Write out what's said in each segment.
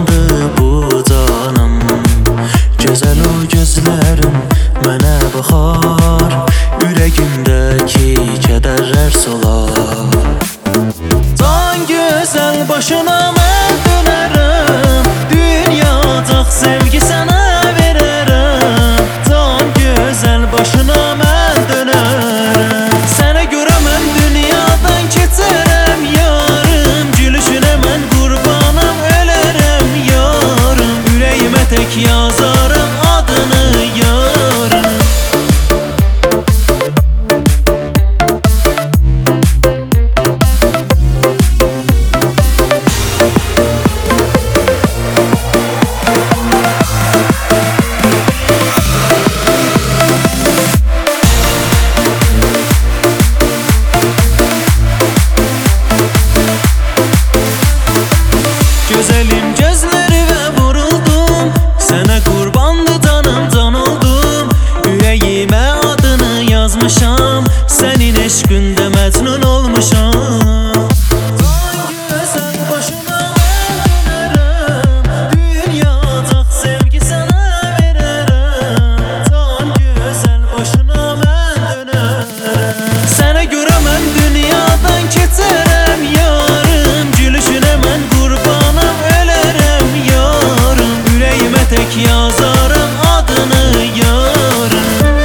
qurbandı bu canım. Gözəl o gözlərin mənə baxar, ürəyimdəki kədərlər solar. Can gözəl başına mən dönərəm, dünyacaq sevgi sənə verərəm. Can gözəl başına mən dönərəm, sənə görə mən dünyadan keçərəm yarım. Gülüşünə mən qurbanam, ölərəm yarım. Ürəyimə tək yazarım adını yarım. Gözəlim gözləri və vuruldum, sənə qurbandı canım, can oldum. Ürəyimə adını yazmışam, sənin eşqündə məcnun olmuşam. Can gözəl başına mən dönərəm, dünyacaq sevgi sənə verərəm. Can gözəl başına mən dönərəm, sənə görə mən dünyadan keçərəm yarım. Gülüşünə mən qurbanam, ölərəm yarım. Ürəyimə tək yazarım adını yarım.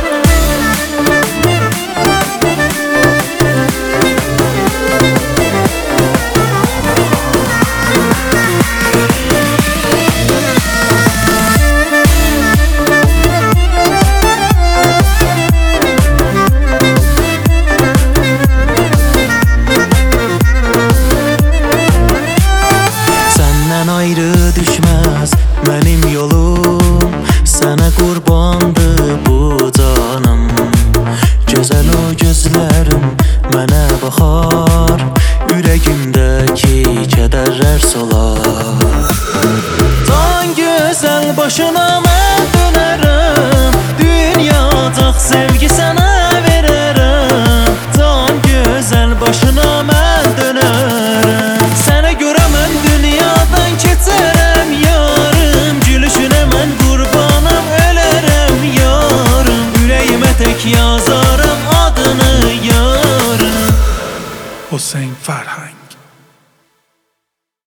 Səndən ayrı düşməz mənim yolum, sənə qurbandı bu canım. Gözəl o gözlərin mənə baxar, ürəyimdəki kədərlər solar. Can gözəl başına mən dönərəm, dünyacaq sevgi sənə verərəm. Can gözəl başına mən dönərəm, sənə görə mən dünyadan keçərəm yarım. Gülüşünə mən qurbanam, ölərəm yarım. Ürəyimə tək yazarım adını yarım. Hüseyin Farhang.